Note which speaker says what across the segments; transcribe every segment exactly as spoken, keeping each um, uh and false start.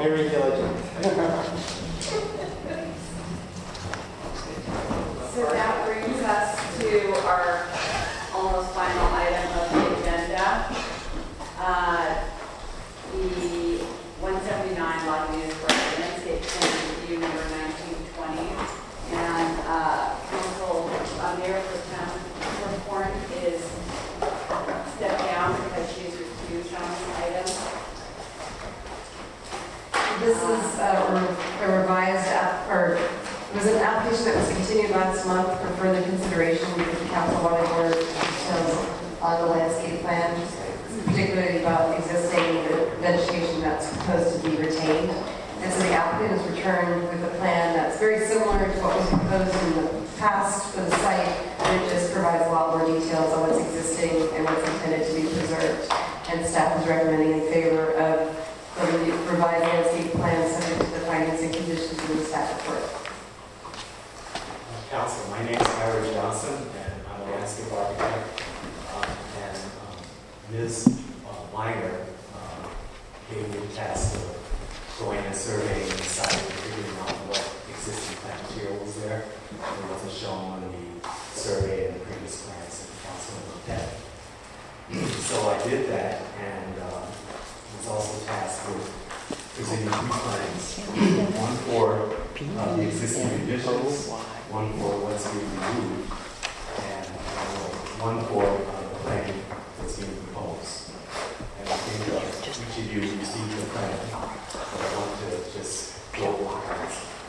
Speaker 1: very diligent.
Speaker 2: So that brings us to our almost final item of the agenda. Uh, the one seventy-nine Lagunitas Park Landscape Plan Review number nineteen twenty. And uh, Council uh, Mayor Protem Horn is stepped down because she's refused on this item.
Speaker 3: This is a, a revised, app, or it was an application that was continued last month for further consideration because the council wanted more details on the landscape plan, particularly about existing vegetation that's proposed to be retained. And so the applicant has returned with a plan that's very similar to what was proposed in the past for the site, but it just provides a lot more details on what's existing and what's intended to be preserved. And staff is recommending in favor of the revised landscape plan subject to the findings and conditions in the staff report.
Speaker 4: Council, my name is Howard Johnson, and I'm a landscape architect. Um, and um, Miz Uh, Weiner uh, gave me the task of going and surveying the site and figuring out what existing plant material was there. It wasn't shown on the survey and the previous plans that the council looked at. So I did that, and um, was also tasked with presenting three plans: one for uh, the existing conditions, one for what's being removed, and uh, one for uh, the plan that's being proposed. And I think uh, each of you received the plan, but I want to just go over it here.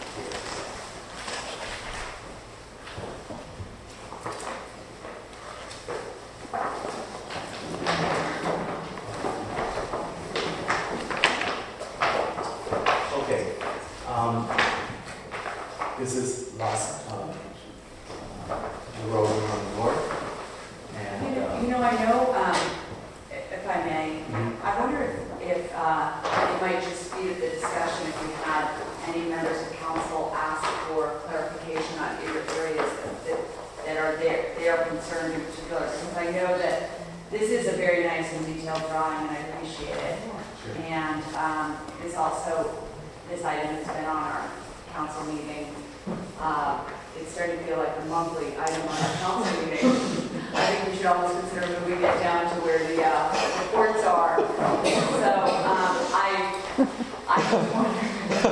Speaker 4: Okay. Um, this is last um, the road on the north, and
Speaker 2: You know,
Speaker 4: uh,
Speaker 2: you know, I know, um, if I may, I wonder if, if uh, it might just speed up the discussion if we had any members of council ask for clarification on either areas that, that, that are there, they are concerned in particular. Because I know that this is a very nice and detailed drawing, and I appreciate it.
Speaker 4: Sure.
Speaker 2: And um, it's also, this item has been on our council meeting. Uh, it's starting to feel like a monthly item on our council meeting. I think we should almost consider moving it down to where the uh, reports are. So um, I, I was wondering,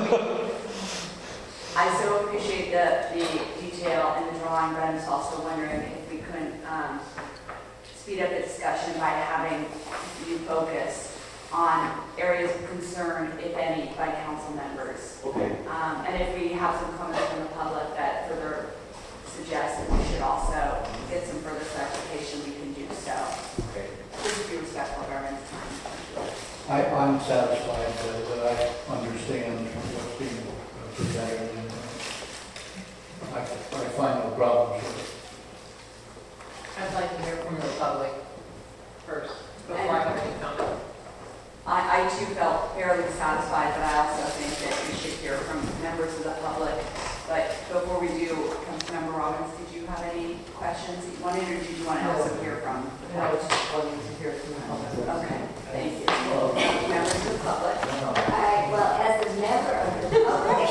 Speaker 2: I so appreciate the, the detail in the drawing, but I'm just also wondering if we couldn't um, speed up the discussion by having you focus on areas of concern, if any, by council members.
Speaker 4: okay.
Speaker 2: Um, and if we have some comments from the public that further suggest that we should also get some further clarification, we can do so.
Speaker 4: Okay.
Speaker 2: Please be respectful of everyone's time.
Speaker 5: I, I'm satisfied that, that I understand what's being presented, and uh, I, I find no problems with it.
Speaker 6: I'd like to hear from the public first, before I have any comment.
Speaker 2: I, I too felt fairly satisfied, but I also think that we should hear from members of the public. But before we do, Councilmember Robbins, did you have any questions that you wanted, or did you want to also hear from the
Speaker 6: I was
Speaker 2: public?
Speaker 6: just wanting to hear from the public.
Speaker 2: Okay, thank you. Members of the public.
Speaker 7: I, well, as a member of the public,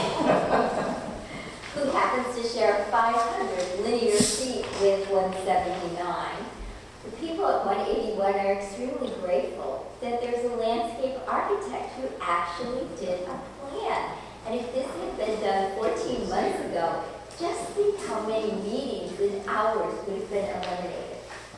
Speaker 7: who happens to share five hundred linear feet with one seventy-nine, the people at one eighty-one are extremely grateful that there's a landscape architect who actually did a plan. And if this had been done fourteen months ago, just think how many meetings and hours would have been eliminated.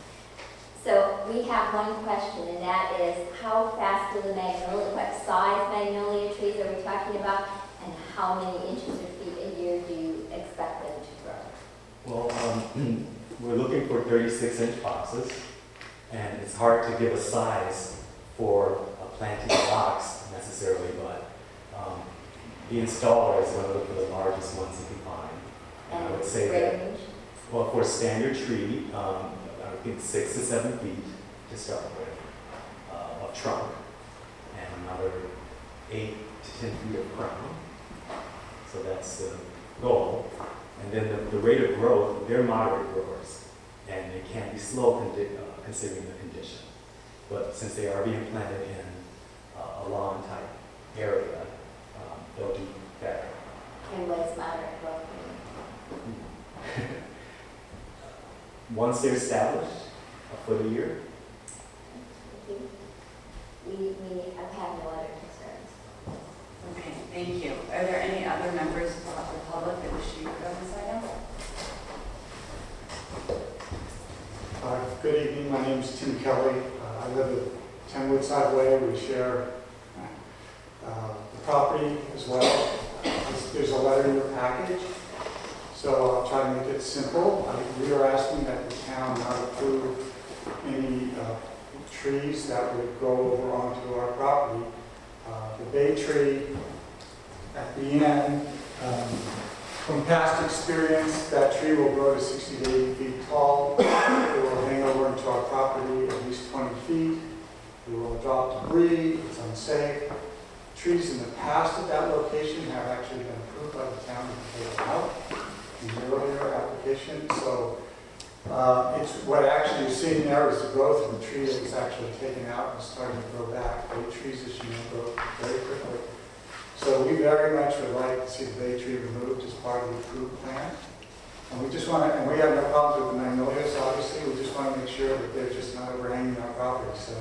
Speaker 7: So we have one question, and that is, how fast will the magnolia, what size magnolia trees are we talking about, and how many inches or feet a year do you expect them to grow?
Speaker 4: Well, um, we're looking for thirty-six inch boxes, and it's hard to give a size for a planting box necessarily, but um, the installer is going to look for the largest ones he can find. And I would say that,
Speaker 7: range?
Speaker 4: well, for a standard tree, um, I think six to seven feet to start with, uh, of trunk, and another eight to ten feet of crown. So that's the goal. And then the, the rate of growth, they're moderate growers, and they can be slow condi- uh, considering the condition. But since they are being planted in uh, a lawn type area, once they're established, a foot a year.
Speaker 7: We, we have had no other concerns.
Speaker 2: Okay, thank you. Are there any other members of the public that wish to be heard on this item?
Speaker 1: Uh, Good evening, my name is Tim Kelly. Uh, I live at ten Woodside Way. We share uh, the property as well. There's- There's a letter in your package, so I'll try to make it simple. Uh, We are asking that the town not approve any uh, trees that would go over onto our property. Uh, The bay tree at the end, um, from past experience, that tree will grow to sixty to eighty feet tall. It will hang over into our property at least twenty feet. We will drop debris, it's unsafe. Trees in the past at that location have actually been approved by the town to take them out in the earlier application. So uh, it's what actually you're seeing there is the growth of the tree that was actually taken out and starting to grow back. Bay trees, as you know, grow very quickly. So we very much would like to see the bay tree removed as part of the approved plan. And we just want to, and we have no problems with the magnolias, obviously, we just want to make sure that they're just not overhanging our property. So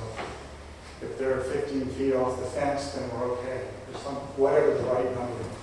Speaker 1: if they're fifteen feet off the fence, then we're okay. Or some, whatever the right number is.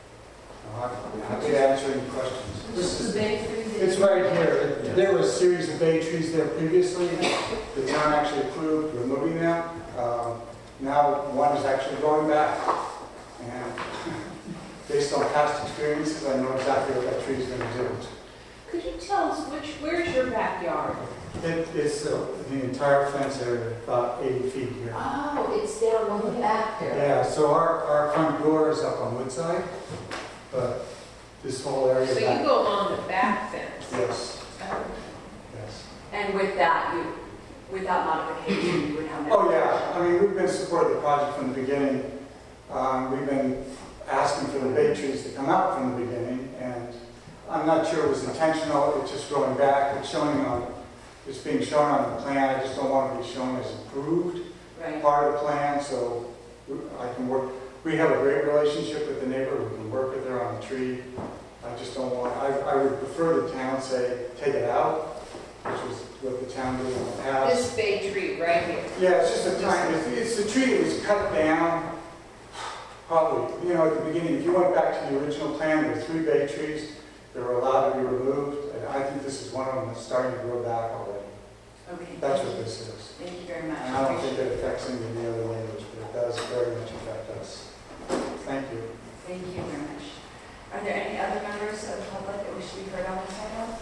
Speaker 1: Uh, I'm happy to answer any questions.
Speaker 6: This is the bay tree.
Speaker 1: It's right here. There was a series of bay trees there previously. The town actually approved removing them. Um, Now one is actually going back. And based on past experiences, I know exactly what that tree is going to do.
Speaker 6: Could you tell us which, where's your backyard?
Speaker 1: It is uh, the entire fence area, about eighty feet here.
Speaker 6: Oh, it's down on the back there.
Speaker 1: Yeah, so our, our front door is up on Woodside, but this whole area
Speaker 6: So you
Speaker 1: back.
Speaker 6: go on the back fence?
Speaker 1: Yes,
Speaker 6: Oh.
Speaker 1: yes.
Speaker 2: And with that, you, with that modification, you would have no...
Speaker 1: Oh, yeah, I mean, we've been supporting the project from the beginning. Um, we've been asking for the bay trees to come out from the beginning, and I'm not sure it was intentional, it's just growing back, it's showing on, it's being shown on the plan, I just don't want it to be shown as approved
Speaker 2: Right.
Speaker 1: part of the plan, so I can work, we have a great relationship with the neighbor, we can work with her on the tree. I just don't want, I, I would prefer the town say, take it out, which is what the town did in the past.
Speaker 6: This bay tree right here.
Speaker 1: Yeah, it's just a tiny, it's, it's a tree that was cut down, probably, you know, at the beginning, if you went back to the original plan, there were three bay trees that were allowed to be removed, and I think this is one of them that's starting to grow back already.
Speaker 2: Okay.
Speaker 1: That's what this is.
Speaker 2: Thank you very much.
Speaker 1: And I don't think it affects any of the other neighbors, but it does very much affect us. Thank you.
Speaker 2: Thank you very much. Are there any other members of the public that wish to be heard on this item?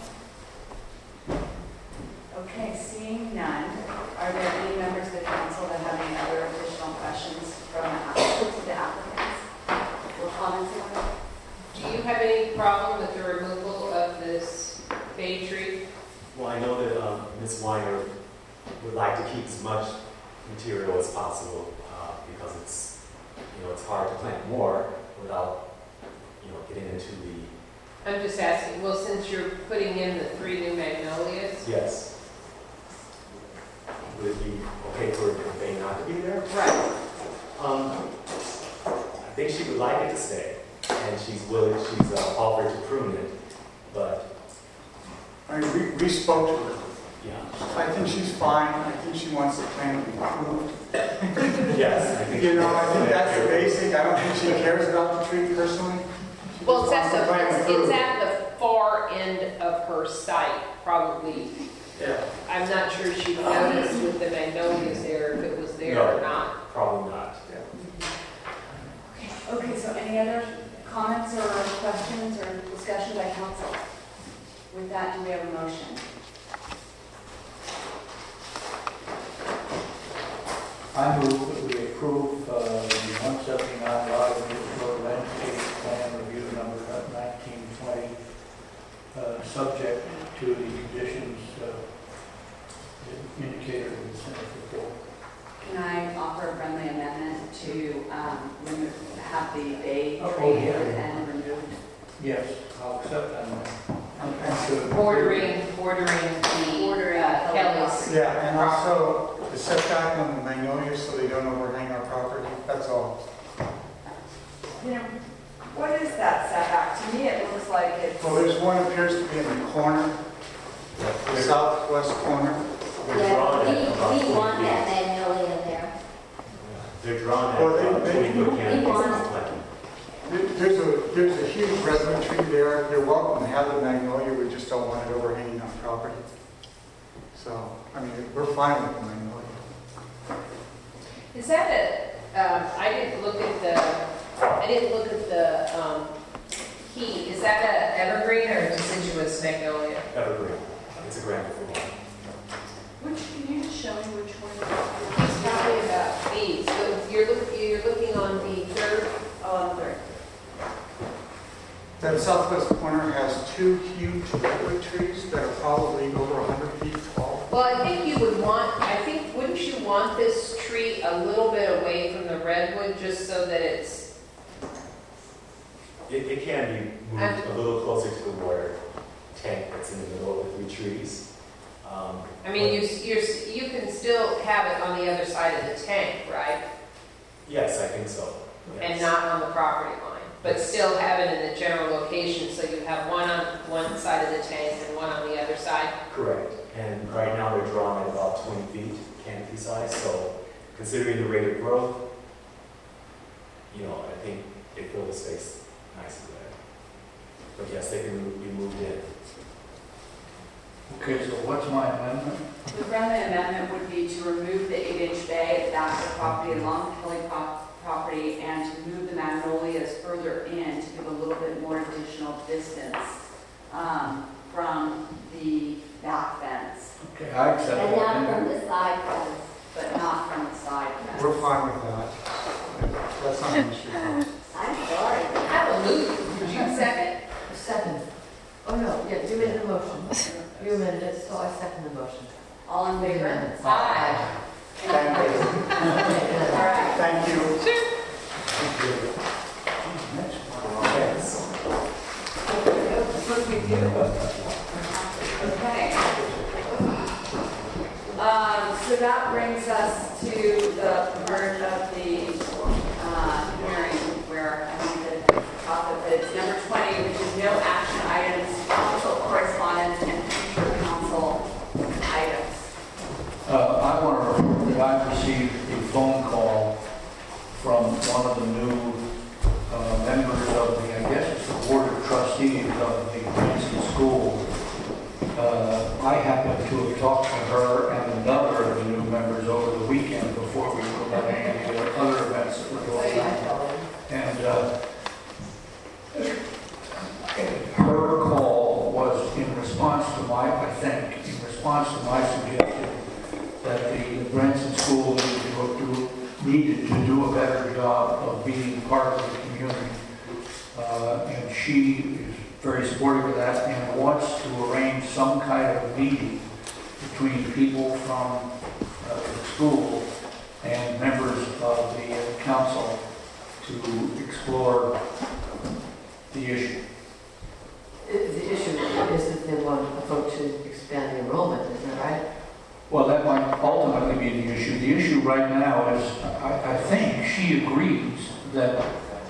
Speaker 2: Okay, seeing none, are there any members of the council that have any other additional questions from the applicants to the applicants? Or comments on it?
Speaker 6: Do you have any problem with the removal of this bay tree?
Speaker 4: Well, I know that um, Miz Weiner would like to keep as much material as possible uh, because it's, you know, it's hard to plant more without, you know, getting into the,
Speaker 6: I'm just asking, well, since you're putting in the three new magnolias?
Speaker 4: yes. Would it be okay for the bay not to be there?
Speaker 6: Right.
Speaker 4: Um, I think she would like it to stay, and she's willing, she's uh, offered to prune it, but,
Speaker 1: I mean, we, we spoke to her.
Speaker 4: yeah.
Speaker 1: I think she's fine. I think she wants the plan to be approved.
Speaker 4: Yes, I think.
Speaker 1: You know, I think that's the basic. I don't think she cares about the tree personally. She
Speaker 6: Well, it's
Speaker 1: just
Speaker 6: at
Speaker 1: wants plan
Speaker 6: the, it's
Speaker 1: approved.
Speaker 6: at the far end of her site, probably.
Speaker 1: Yeah.
Speaker 6: I'm not sure she noticed with the magnolias there, if it was there or
Speaker 4: No.
Speaker 6: not.
Speaker 4: Probably not.
Speaker 2: Okay, so any other comments or questions or discussion by council? With that, do we have a motion?
Speaker 5: I move that we approve uh, the one seventy-nine Lodge Road landscape plan review number nineteen twenty, uh, subject to the conditions uh, indicated in the Senate report.
Speaker 2: Can I offer a friendly amendment to um, remove, have the bay
Speaker 5: Oh,
Speaker 2: tree
Speaker 5: yeah.
Speaker 2: and removed?
Speaker 5: Yes, I'll accept that. I'm- I'm sure.
Speaker 6: Bordering, bordering the
Speaker 2: Bordering
Speaker 6: uh,
Speaker 2: Kelly's.
Speaker 6: Kelly's.
Speaker 1: Yeah, and also the setback on the magnolias so they don't overhang our property. That's all.
Speaker 2: You know, what is that setback? To me, it looks like it's,
Speaker 1: Well, there's one appears to be in the corner. the southwest corner.
Speaker 4: They're
Speaker 7: Yeah,
Speaker 4: drawn at about
Speaker 7: we, we
Speaker 4: twenty
Speaker 7: want
Speaker 4: feet.
Speaker 7: that magnolia there.
Speaker 4: They're drawn at
Speaker 1: Well, they-
Speaker 4: about
Speaker 1: they-
Speaker 4: twenty foot
Speaker 7: we
Speaker 4: canopies
Speaker 7: want
Speaker 4: of
Speaker 7: it.
Speaker 4: planting.
Speaker 1: There- There's a, there's a huge redwood tree there. You're welcome to have the magnolia, we just don't want it overhanging our property. So, I mean, we're fine with the magnolia.
Speaker 6: Is that a, um, I didn't look at the, I didn't look at the, um, key. Is that a evergreen or a deciduous magnolia?
Speaker 4: Evergreen. It's a grand one.
Speaker 2: Which, can you just show me which one?
Speaker 6: He's talking about these. So you're looking, you're looking on the third,
Speaker 2: Oh, on the third.
Speaker 1: That southwest corner has two huge redwood trees that are probably over one hundred feet tall.
Speaker 6: well, I think you would want, I think, wouldn't you want this tree a little bit away from the redwood just so that it's,
Speaker 4: It, it can be moved
Speaker 6: I'm-
Speaker 4: a little closer to the water tank that's in the middle of the three trees. Um,
Speaker 6: I mean, you, you're, you can still have it on the other side of the tank, right?
Speaker 4: Yes, I think so.
Speaker 6: And
Speaker 4: Yes.
Speaker 6: not on the property line, but still have it in the general location, so you have one on one side of the tank and one on the other side.
Speaker 4: Correct. And right now they're drawn at about twenty feet canopy size, so considering the rate of growth, you know, I think they fill the space nicely there. But yes, they can be moved in.
Speaker 5: Okay, so what's my amendment?
Speaker 2: The friendly amendment would be to remove the eight-inch bay at the back of the property along the Kelly pro- property and to move the magnolias further in to give a little bit more additional distance um, from the back fence,
Speaker 5: Okay, I accept
Speaker 7: And
Speaker 5: that
Speaker 7: not from
Speaker 5: amendment.
Speaker 7: the side fence.
Speaker 2: but not from the side fence.
Speaker 1: We're fine with that. That's not an issue.
Speaker 7: I'm sorry.
Speaker 6: Hallelujah. Would you second?
Speaker 3: Second. Oh, no, yeah, you made the motion. You amended it, so I second the motion.
Speaker 2: All in favor?
Speaker 3: Amendment.
Speaker 2: Aye.
Speaker 1: Thank you.
Speaker 2: All right.
Speaker 1: Thank you.
Speaker 5: Next one.
Speaker 4: Yes.
Speaker 2: What do we do? Okay. Um, so that brings us to the part of the, uh, hearing where I think that the top of it, it's number twenty, which is no action items, council correspondence, and future council items.
Speaker 5: Uh, I want to report that I received a phone call from one of the new uh, members of the, I guess it's the Board of Trustees of the Branson School. Uh, I happened to have talked to her and another of the new members over the weekend before we were having any of the other events that were going on. And uh, her call was in response to my, I think, in response to my suggestion that the Branson School needed to do, needed to do a better job of being part of the community. Uh, and she is very supportive of that and wants to arrange some kind of meeting between people from uh, the school and members of the uh, council to explore the issue.
Speaker 3: The the issue is that they want a vote to expand the enrollment, isn't that right?
Speaker 5: Well, that might ultimately be the issue. The issue right now is, I, I think she agrees that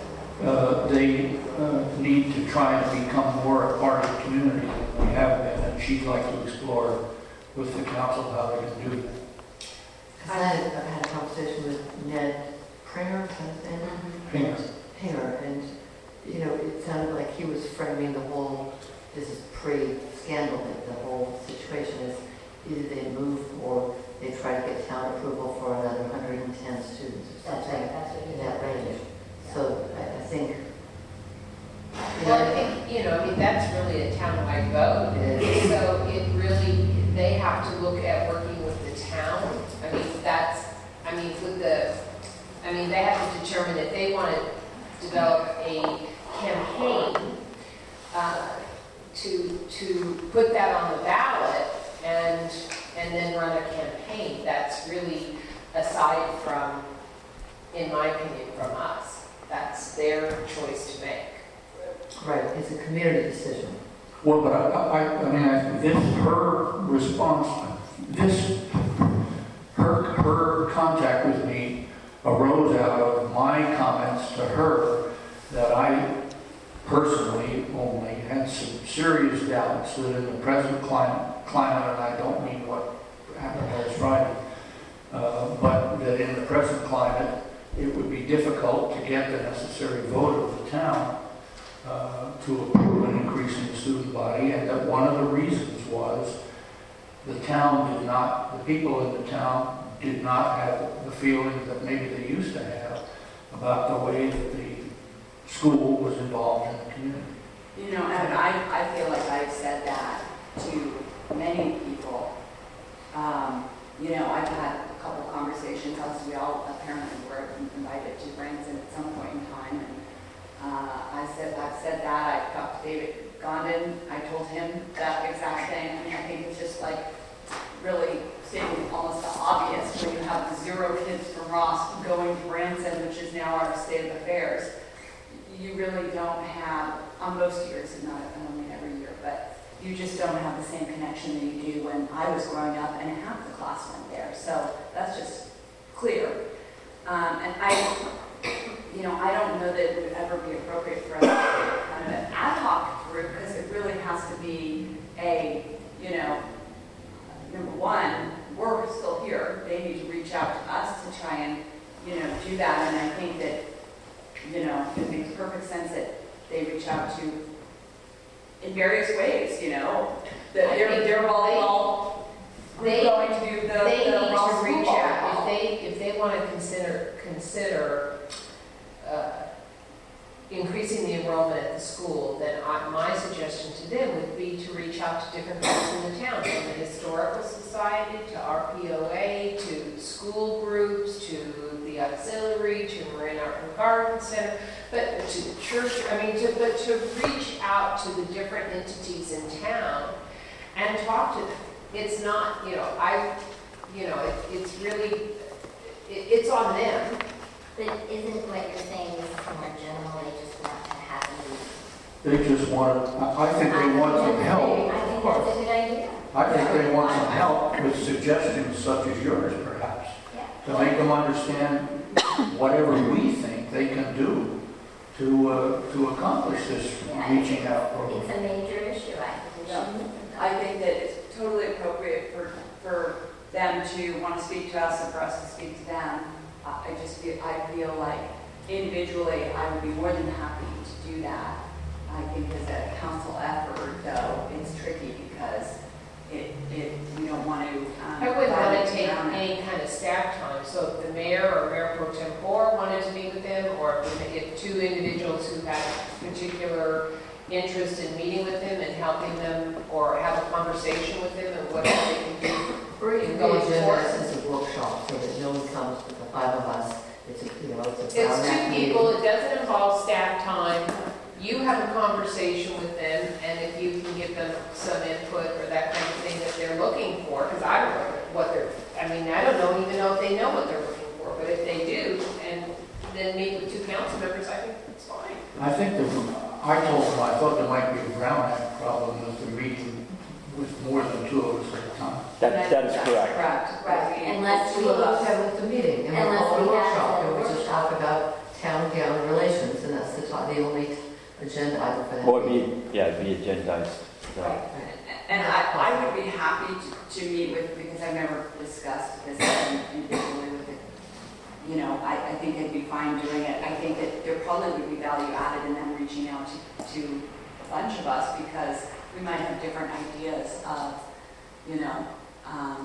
Speaker 5: uh, they uh, need to try and become more a part of the community than we have been, and she'd like to explore with the council how they can do that.
Speaker 3: Because I had, I had a conversation with Ned Pringer, is that his name?
Speaker 5: Pringer.
Speaker 3: Pringer, and, you know, it sounded like he was framing the whole, this is pre-scandal, that the whole situation is either they move or they try to get town approval for another one hundred ten students or
Speaker 7: That's
Speaker 3: something
Speaker 7: right, that's what
Speaker 3: in
Speaker 7: you
Speaker 3: that range. So I, I think, you
Speaker 6: Well, I
Speaker 3: know,
Speaker 6: think, you know, I mean, that's really a townwide vote.
Speaker 3: it is.
Speaker 6: So it really, they have to look at working with the town. I mean, that's, I mean, with the, I mean, they have to determine if they want to develop a campaign uh, to, to put that on the ballot and, and then run a campaign. That's really aside from, in my opinion, from us. That's their choice to make.
Speaker 3: Right, it's a community decision.
Speaker 5: Well, but I, I, I mean, I, this, her response, this, her, her contact with me arose out of my comments to her that I personally only had some serious doubts that in the present climate, climate, and I don't mean what happened last Friday, uh, but that in the present climate, it would be difficult to get the necessary vote of the town uh, to approve an increase in the student body, and that one of the reasons was the town did not, the people in the town did not have the feeling that maybe they used to have about the way that the school was involved in the community.
Speaker 2: You know, and I, I feel like I've said that to many people. Um, you know, I've had a couple conversations, as we all apparently were invited to Branson at some point in time, and uh, I said, I've said that, I talked to David Gondon, I told him that exact thing. I mean, I think it's just like really stating almost the obvious when you have zero kids from Ross going to Branson, which is now our state of affairs. You really don't have, on most years, and not, I don't mean every year, but you just don't have the same connection that you do when I was growing up and half the class went there. So that's just clear. Um, and I, you know, I don't know that it would ever be appropriate for us to have kind of an ad hoc group, because it really has to be a, you know, number one, we're still here. They need to reach out to us to try and, you know, do that. And I think that, you know, it makes perfect sense that they reach out to in various ways, you know, that
Speaker 6: I
Speaker 2: they're,
Speaker 6: think
Speaker 2: they're volleyball,
Speaker 6: they-
Speaker 2: we're going to do the,
Speaker 6: They
Speaker 2: the
Speaker 6: need
Speaker 2: Ross
Speaker 6: to reach
Speaker 2: football.
Speaker 6: out, if they, if they want to consider, consider uh, increasing the enrollment at the school, then I, my suggestion to them would be to reach out to different groups in the town, from the Historical Society, to R P O A, to school groups, to the auxiliary, to Marin Art and Garden Center, but to the church, I mean, to, but to reach out to the different entities in town and talk to them. It's not, you know, I, you know, it, it's really, it, it's on them.
Speaker 7: But isn't what you're saying is more general, they just want to have you?
Speaker 5: They just want, I I think they want some help.
Speaker 7: I think that's a good idea.
Speaker 5: I think they want some help with suggestions such as yours, perhaps,
Speaker 7: Yeah.
Speaker 5: to make them understand whatever we think they can do to, uh, to accomplish this
Speaker 7: Yeah,
Speaker 5: reaching out
Speaker 7: It's
Speaker 5: program.
Speaker 7: a major issue, I think we
Speaker 2: Yeah.
Speaker 7: should.
Speaker 2: I think that it's totally appropriate for, for them to want to speak to us and for us to speak to them. Uh, I just feel, I feel like individually, I would be more than happy to do that. I think as a council effort, though, it's tricky because it, it, we don't want to. um,
Speaker 6: I wouldn't want to take
Speaker 2: around it.
Speaker 6: any kind of staff time, so if the mayor or mayor pro tempore wanted to meet with them, or if if two individuals who had particular interest in meeting with them and helping them, or have a conversation with them and whatever they can do.
Speaker 8: Or it could be
Speaker 6: Going
Speaker 8: agenda
Speaker 6: forward.
Speaker 8: as a workshop, so that no one comes with the five of us. It's, a you know, it's a
Speaker 6: It's
Speaker 8: brown
Speaker 6: two
Speaker 8: act
Speaker 6: people,
Speaker 8: meeting.
Speaker 6: it doesn't involve staff time. You have a conversation with them, and if you can give them some input or that kind of thing that they're looking for, because I don't know what they're, I mean, I don't know, even know if they know what they're looking for, but if they do, and then meet with two council members, I think it's fine.
Speaker 5: I think that, I told them, I thought there might be a Brown Act problem with the meeting with more than two of us at a time.
Speaker 9: That, that is
Speaker 2: That's
Speaker 9: correct.
Speaker 2: Correct.
Speaker 7: Right, unless we,
Speaker 8: Two of us have with the meeting, and we'll
Speaker 7: Unless
Speaker 8: call it a
Speaker 7: we have
Speaker 8: workshop,
Speaker 7: a
Speaker 8: and we just
Speaker 7: workshop.
Speaker 8: talk about town-gown relations, and that's the, to- the only agenda item for that.
Speaker 9: Or be, yeah, be agendized. So.
Speaker 2: Right. And I, I would be happy to, to meet with, because I've never discussed this individually with it. You know, I, I think it'd be fine doing it. I think that there probably would be value added in them reaching out to, to a bunch of us, because we might have different ideas of, you know, um,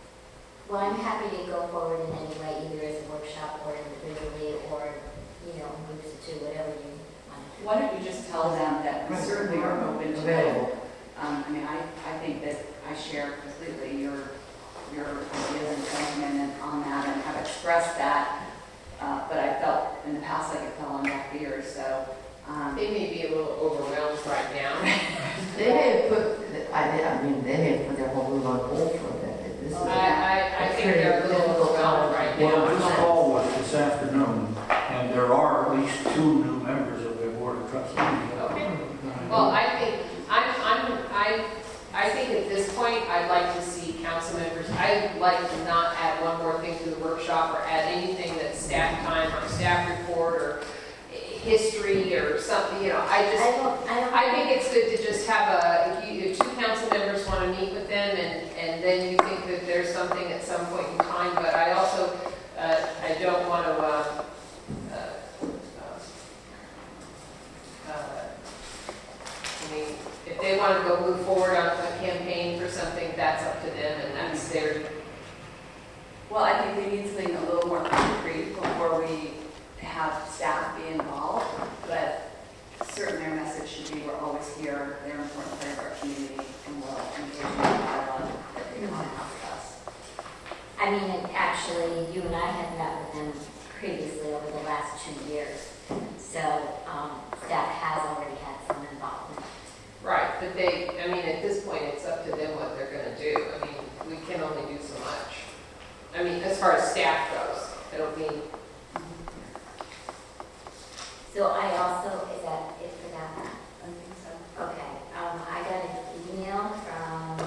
Speaker 7: well, I'm happy to go forward in any way, either as a workshop or individually, or, you know, groups of two, whatever you want to do.
Speaker 2: why don't you just tell them that we certainly are open to it.
Speaker 8: Available.
Speaker 2: Um, I mean, I, I think that I share completely your, your ideas and sentiment on that, and have expressed that. Uh, but I felt in the past like it fell on deaf ears, so, um,
Speaker 6: They may be a little overwhelmed right now.
Speaker 8: They may have put, I, I mean, they may have put their whole room on hold for a bit. This is-
Speaker 6: I, I, I think they're a little overwhelmed right
Speaker 5: Well,
Speaker 6: now.
Speaker 5: this call was this afternoon, and there are at least two new members of the board of trustees.
Speaker 6: Okay. Well, I think, I'm, I'm, I, I think at this point, I'd like to see council members, I'd like to not add one more thing to the workshop, or add anything that's staff time, or staff report, or history tree or something, you know, I
Speaker 7: I
Speaker 6: just,
Speaker 7: don't, I don't.
Speaker 6: I think it's good to just have a, if you, if two council members want to meet with them and, and then you think that there's something at some point in time, but I also, uh, I don't want to, uh, uh, uh, I mean, if they want to go move forward on a campaign for something, that's up to them and that's their,
Speaker 2: Well, I think we need something a little more concrete before we have staff be involved, but certainly our message should be we're always here, they're an important part of our community, and we'll engage in the dialogue that they want to have with us.
Speaker 7: I mean, and actually, you and I have met with them previously over the last two years. So, um, staff has already had some involvement.
Speaker 6: right, but they, I mean, at this point, it's up to them what they're going to do. I mean, we can only do so much. I mean, as far as staff goes, I don't mean,
Speaker 7: So I also, is that it for that?
Speaker 2: I think so.
Speaker 7: Okay, um, I got an email from,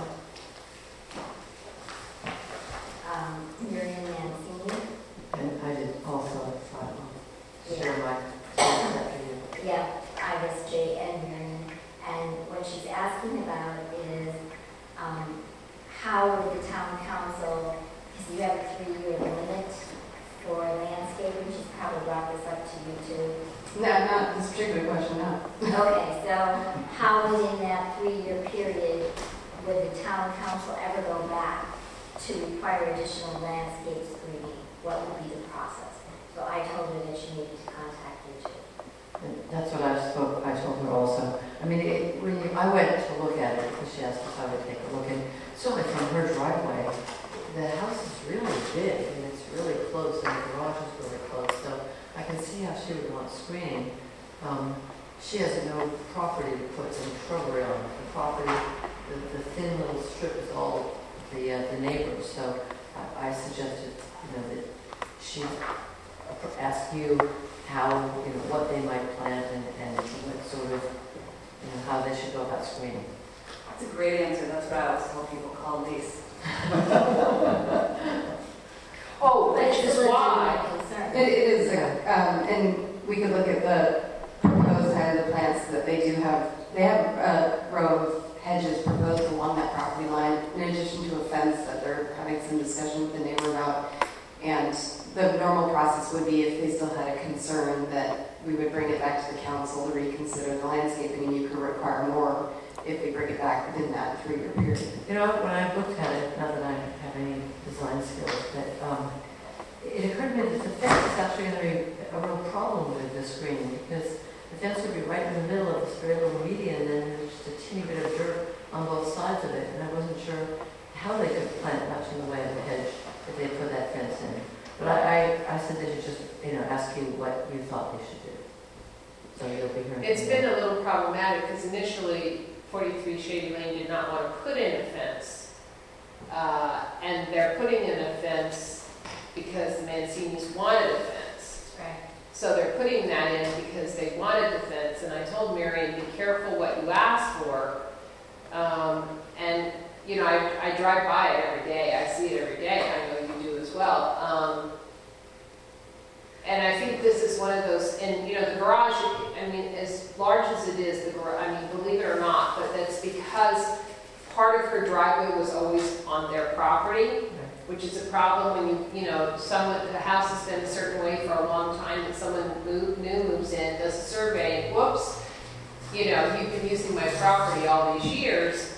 Speaker 7: um, Miriam Mancini.
Speaker 8: And I did also, uh, share my, thoughts after you.
Speaker 7: Yeah, Iris J. and Miriam. And what she's asking about is, um, how would the town council, because you have a three-year limit for landscaping, she's probably brought this up to you too.
Speaker 3: No, not this particular question, no.
Speaker 7: Okay, so how within that three-year period would the town council ever go back to require additional landscape screening? What would be the process? So I told her that she needed to contact you too.
Speaker 8: And that's what I spoke, I told her also. I mean, it, when you, I went to look at it, because she asked if I would take a look, and certainly from her driveway, the house is really big, and it's really close, and the garage is really close, so I can see how she would want screening. Um, she has no property to put some shrubbery on. The property, the, the thin little strip is all the, uh, the neighbors, so I, I suggested, you know, that she ask you how, you know, what they might plant and, and what sort of, you know, how they should go about screening.
Speaker 2: That's a great answer, that's what I always tell people, call Lise.
Speaker 6: oh,
Speaker 7: But
Speaker 6: which
Speaker 7: it's
Speaker 6: is
Speaker 7: a
Speaker 6: why.
Speaker 7: legitimate concern.
Speaker 3: It it is, um, and we could look at the proposed kind of the plants that they do have. They have a row of hedges proposed along that property line, in addition to a fence that they're having some discussion with the neighbor about. And the normal process would be if they still had a concern that we would bring it back to the council to reconsider the landscaping, and you could require more if we bring it back within that three-year period.
Speaker 8: You know, when I looked at it, not that I have any design skills, but um, it occurred to me that the fence is actually going to be a real problem with the screening, because the fence would be right in the middle of this very little median, and then there's just a teeny bit of dirt on both sides of it, and I wasn't sure how they could plant much in the way of a hedge if they put that fence in. But I, I, I said they should just, you know, ask you what you thought they should do. So you'll be hearing.
Speaker 6: It's
Speaker 8: from
Speaker 6: been
Speaker 8: them.
Speaker 6: a little problematic because initially forty-three Shady Lane did not want to put in a fence. Uh, and they're putting in a fence because the Mancinis wanted a fence.
Speaker 7: Right.
Speaker 6: So they're putting that in because they wanted the fence. And I told Marion, be careful what you ask for. Um, and, you know, I, I drive by it every day. I see it every day. I know you do as well. Um, And I think this is one of those, and you know, the garage, I mean, as large as it is, the garage, I mean, believe it or not, but that's because part of her driveway was always on their property, which is a problem when you, you know, someone, the house has been a certain way for a long time, and someone move, new moves in, does a survey, and whoops, you know, you've been using my property all these years.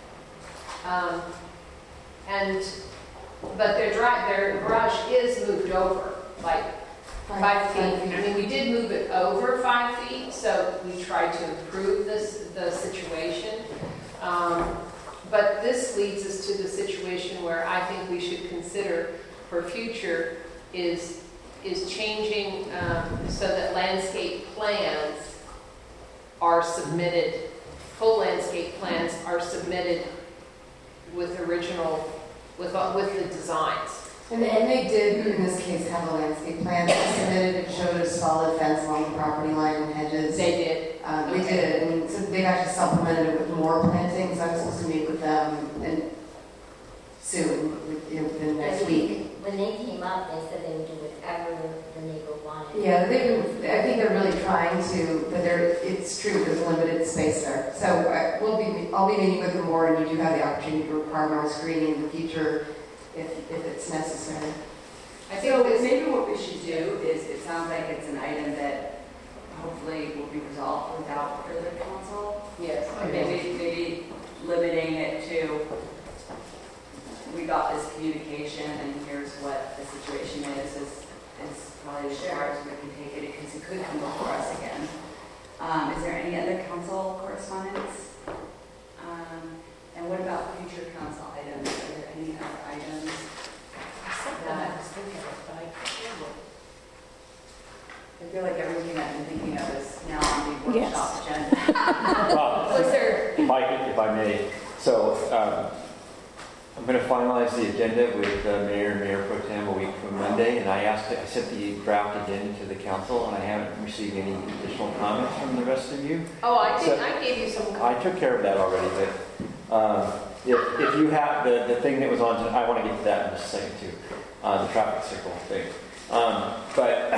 Speaker 6: Um, and, but their drive, their garage is moved over, like, Five feet. I mean, we did move it over five feet, so we tried to improve this, the situation. Um, but this leads us to the situation where I think we should consider for future is, is changing um, so that landscape plans are submitted, full landscape plans are submitted with original, with, with the designs.
Speaker 3: And they, and they did, in this case, have a landscape plan that submitted. It showed a solid fence along the property line and hedges.
Speaker 6: They did.
Speaker 3: Um, they
Speaker 6: Okay.
Speaker 3: did, and so they've actually supplemented it with more plantings. I'm supposed to meet with them and soon, you know, within the next week.
Speaker 7: when they came up, they said they would do whatever the neighbor wanted.
Speaker 3: Yeah, they, I think they're really trying to, but there, it's true, there's limited space there. So I, we'll be, I'll be meeting with them more, and you do have the opportunity to require more screening in the future if, if it's necessary.
Speaker 6: I think
Speaker 2: So
Speaker 6: this,
Speaker 2: maybe what we should do is, it sounds like it's an item that hopefully will be resolved without further counsel.
Speaker 6: yes, I mean,
Speaker 2: Maybe, maybe limiting it to, we got this communication and here's what the situation is, is, is probably as far as we can take it, because it could come before us again. Um, is there any other council correspondence? Um, and what about future council items? Are there any other items?
Speaker 6: something I was thinking of, but I can't remember.
Speaker 2: I feel like everything I've been thinking of is now on the workshop agenda.
Speaker 9: Well,
Speaker 6: Was there,
Speaker 9: if I, could- if I may, so um, I'm going to finalize the agenda with uh, Mayor and Mayor Pro Tem a week from Monday, and I asked, I sent the draft agenda to the council, and I haven't received any additional comments from the rest of you.
Speaker 6: oh, I did,
Speaker 9: So-
Speaker 6: I gave you some.
Speaker 9: I took care of that already, but um, if, if you have the, the thing that was on, I want to get to that in just a second too, uh, the traffic signal thing. Um, but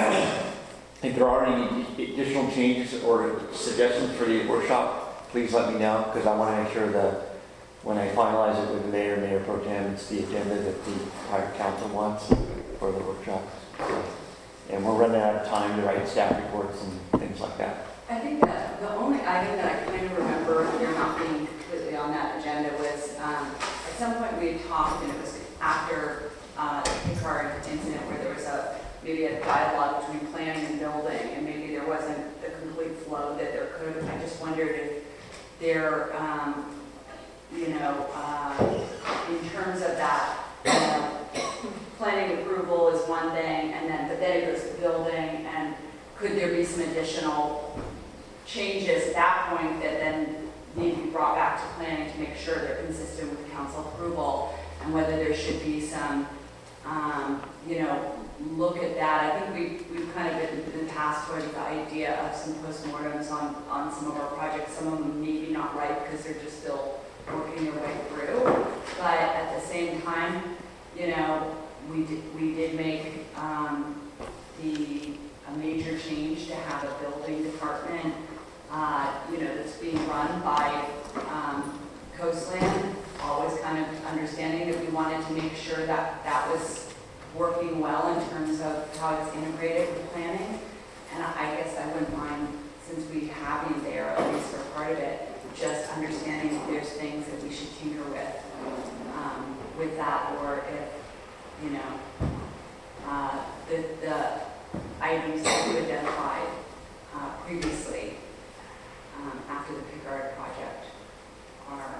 Speaker 9: if there are any additional changes or suggestions for the workshop, please let me know, because I want to make sure that when I finalize it with the mayor, Mayor Pro Tem, it's the agenda that the entire council wants for the workshop. So, and we're running out of time to write staff reports and things like that.
Speaker 2: I think that the only item that I kind of remember there not being completely on that agenda was, um, at some point we had talked, and it was after uh, the Picard incident, where there was a, maybe a dialogue between planning and building, and maybe there wasn't the complete flow that there could have. I just wondered if there, um, you know, uh, in terms of that, you know, planning approval is one thing, and then, but then it goes to building, and could there be some additional changes at that point that then need to be brought back to planning to make sure they're consistent with council approval, and whether there should be some, um, you know, look at that. I think we, we've kind of been, been passed towards the idea of some postmortems on, on some of our projects. Some of them maybe not right because they're just still working their way through. But at the same time, you know, we did, we did make um, the a major change to have a building department, uh, you know, that's being run by um, Coastland, always kind of understanding that we wanted to make sure that that was working well in terms of how it's integrated with planning. And I guess I wouldn't mind, since we have you there, at least for part of it, just understanding if there's things that we should tinker with, um, with that, or if, you know, uh, the, the items that you identified uh, previously um, after the Picard project are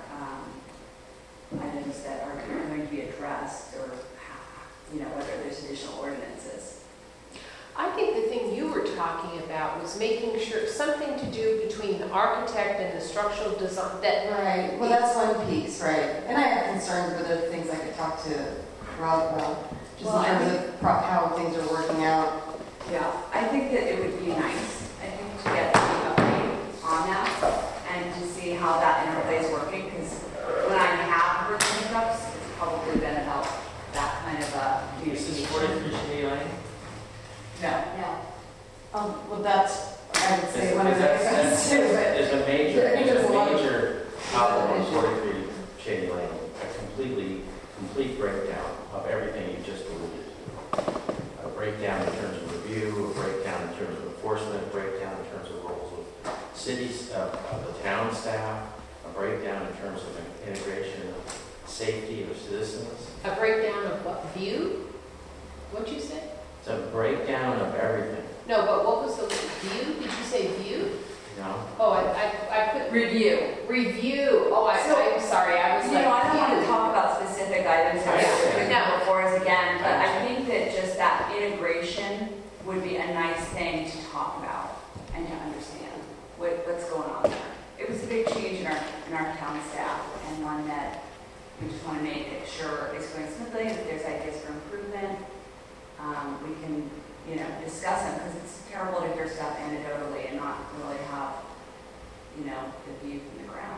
Speaker 2: um, items that are going to be addressed, or, you know, whether there's additional ordinances.
Speaker 6: I think the thing you were talking about was making sure, something to do between the architect and the structural design, that,
Speaker 3: Right, well, that's one piece, right. And I have concerns with other things I could talk to Rob about, just
Speaker 2: Well, I
Speaker 3: in terms of pro- how things are working out.
Speaker 2: Yeah, I think that it would be nice, I think, to get the update on that and to see how that interplay is working, because when I have heard hiccups, it's probably been about that kind of a
Speaker 4: This is
Speaker 2: communication.
Speaker 4: forty-three Cheney Lane?
Speaker 2: No,
Speaker 7: No.
Speaker 3: Um, well, that's, I would say,
Speaker 4: Is-
Speaker 3: one of
Speaker 4: is
Speaker 3: the
Speaker 4: that-
Speaker 3: things too, but
Speaker 4: There's a major,
Speaker 3: I think
Speaker 4: there's
Speaker 3: there's
Speaker 4: a
Speaker 3: a lot of-
Speaker 4: major problem on
Speaker 3: issue.
Speaker 4: forty-three Shady Lane, a completely, complete breakdown of everything you just alluded to. A breakdown in terms of review, a breakdown in terms of enforcement, a breakdown in terms of roles of cities, of, of the town staff, a breakdown in terms of integration of safety of citizens.
Speaker 6: a breakdown of what, view? What'd you say?
Speaker 4: It's a breakdown of everything,
Speaker 6: No, but what was the view? Did you say view?
Speaker 4: you know?
Speaker 6: Oh, I, I, I put
Speaker 2: review.
Speaker 6: review. Oh, I,
Speaker 2: So,
Speaker 6: I'm sorry, I was
Speaker 2: You
Speaker 6: like,
Speaker 2: know, I don't want to
Speaker 6: view.
Speaker 2: talk about specific items that
Speaker 4: Yeah.
Speaker 2: we're
Speaker 6: No.
Speaker 2: before us again, but I think that just that integration would be a nice thing to talk about and to understand what, what's going on there. It was a big change in our, in our town staff, and one that we just want to make it sure it's going smoothly. If there's ideas for improvement, um, we can, you know, discuss them, because it's terrible to hear stuff anecdotally and not really have, you know, the view from the ground.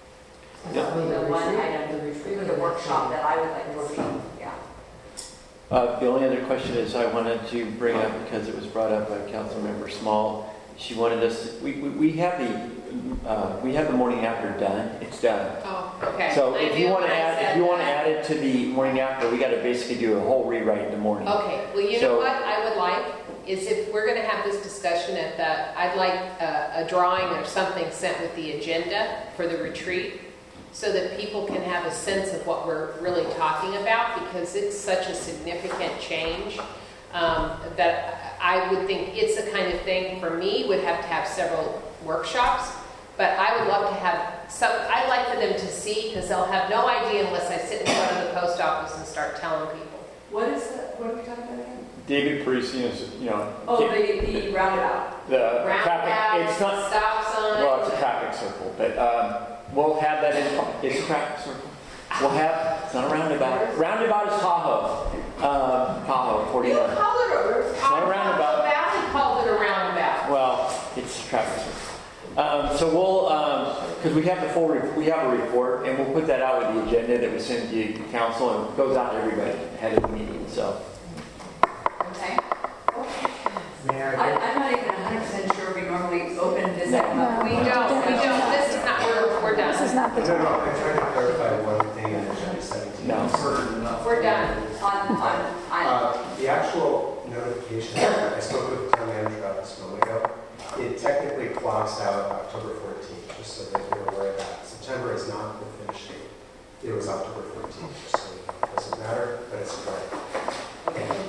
Speaker 8: Yeah.
Speaker 2: The one item
Speaker 8: The retreat.
Speaker 2: for the workshop that I would like to see,
Speaker 8: Workshop.
Speaker 2: yeah.
Speaker 9: Uh, The only other question is I wanted to bring up, because it was brought up by Councilmember Small. She wanted us, we, we we have the, uh, we have the morning after done. It's done.
Speaker 6: Oh, okay.
Speaker 9: So
Speaker 6: I
Speaker 9: if you
Speaker 6: knew
Speaker 9: want to
Speaker 6: when I
Speaker 9: add, if
Speaker 6: said
Speaker 9: you want to
Speaker 6: that.
Speaker 9: add it to the morning after, we got to basically do a whole rewrite in the morning.
Speaker 6: Okay, well, you
Speaker 9: So-
Speaker 6: know what I would like, is if we're gonna have this discussion at the, I'd like a, a drawing or something sent with the agenda for the retreat, so that people can have a sense of what we're really talking about, because it's such a significant change, um, that I would think it's the kind of thing, for me, would have to have several workshops, but I would love to have some, I'd like for them to see, because they'll have no idea unless I sit in front of the post office and start telling people.
Speaker 2: What is that, what are we talking about again?
Speaker 9: David Parisi is, you know,
Speaker 2: Oh, the, the roundabout.
Speaker 9: the traffic, it's
Speaker 6: Roundabout,
Speaker 9: not,
Speaker 6: stop sign.
Speaker 9: well, it's a traffic circle, but um, we'll have that in, it's a traffic circle. We'll have, it's not a roundabout. Roundabout is Tahoe, um, Tahoe,
Speaker 6: You
Speaker 9: forty-one.
Speaker 6: call it a,
Speaker 9: not a roundabout.
Speaker 6: Valley called it a roundabout.
Speaker 9: Well, it's a traffic circle. Um, so we'll, because we have the full, re- we have a report, and we'll put that out with the agenda that we send to the council, and it goes out to everybody ahead of the meeting, so.
Speaker 2: Okay.
Speaker 4: Mayor,
Speaker 2: I, I'm not even one hundred percent sure we normally open this up.
Speaker 6: We don't, we don't, this is not, we're, we're done.
Speaker 10: This is not the
Speaker 4: no, no,
Speaker 10: time.
Speaker 4: I'm trying to clarify one thing in agenda seventeen.
Speaker 9: No.
Speaker 6: We're done.
Speaker 2: On, on, on,
Speaker 4: Uh, The actual notification, I spoke with the town manager about this a moment ago. It technically clocks out October fourteenth, just so that you're aware of that. September is not the finish date. It was October fourteenth, just so you know. It doesn't matter, but it's correct.
Speaker 6: Okay.